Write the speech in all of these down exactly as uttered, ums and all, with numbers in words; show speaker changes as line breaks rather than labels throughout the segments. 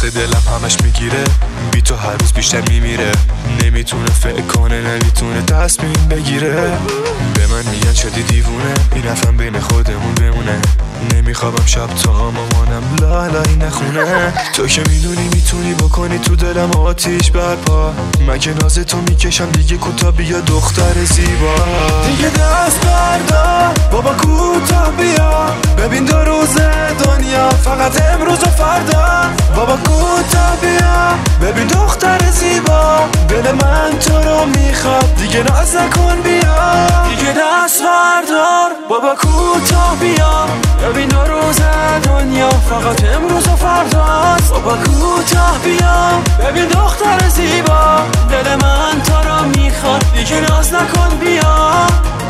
آخه دلم همش میگیره، بی تو هر روز بیشتر میمیره. نمیتونه فکر کنه، نمیتونه تصمیم بگیره. به من میگن شدی دیوونه، این حرفم بین خودمون بمونه. نمیخوابم شب تا مامانم لالایی نخونه. تو که میدونی میتونی بکنی تو دلم آتیش برپا. من که ناز تو میکشم دیگه، کوتا بیا دختر زیبا. دیگه دست بردار بابا، کوتا بیا. ببین دو روز دنیا فقط امروز و فردا. بابا کوتا بیا، ببین دختر زیبا. دل من تو رو میخواد، دیگه ناز نکن بیا. دیگه دست بردار بابا، کوتا بیا. ببین دو روز دنیا فقط امروز و فرداست. بابا کوتاه بیا، ببین دختر زیبا. دل من تو رو میخواد، دیگه ناز نکن بیا.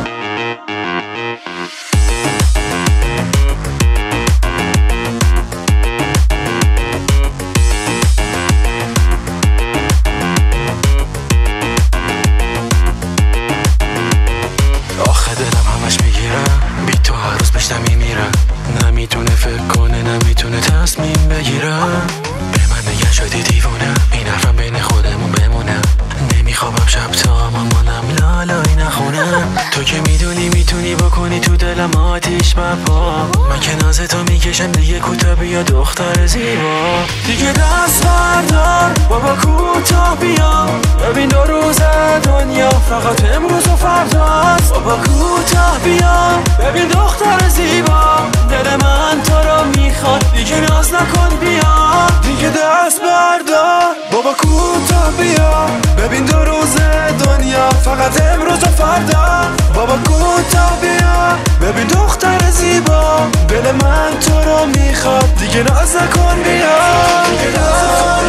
آخه دلم همش میگیره، بی تو هر روز بیشتر میمیره. نمیتونه فکر کنه، نمیتونه تصمیم بگیره. به من نگه شدی دیوونه، این حرفم بین خودمون بمونه. نمیخوابم شب تا مامانم لالایی نخونه. تو که میدونی میتونی بکنی تو دلم آتیش برپا. من که ناز تو میکشم دیگه، کوتا بیا دختر زیبا. دیگه دست بردار بابا، کوتا بیا. ببین دو روز دنیا فقط امروز و فرداست. بابا کوتا بیا، ببین دختر زیبا. دل من تو رو میخواد، دیگه ناز نکن بیا. دیگه دست بردار بابا، کوتا بیا. ببین دو روز دنیا فقط امروز و فردا. بابا کوتا بیا، ببین دختر زیبا. دل من تو رو میخواد، دیگه ناز نکن بیا. دیگه ناز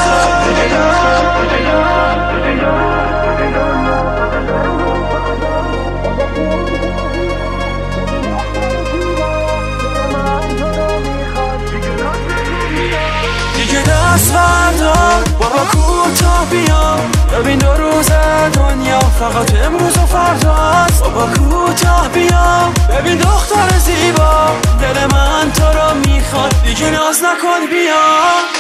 دیگه دست بردار بابا، کوتا بیا. ببین دو روز دنیا فقط امروز و فرداست. بابا کوتا بیا، ببین دختر زیبا. دل من تو رو میخواد، دیگه ناز نکن بیا.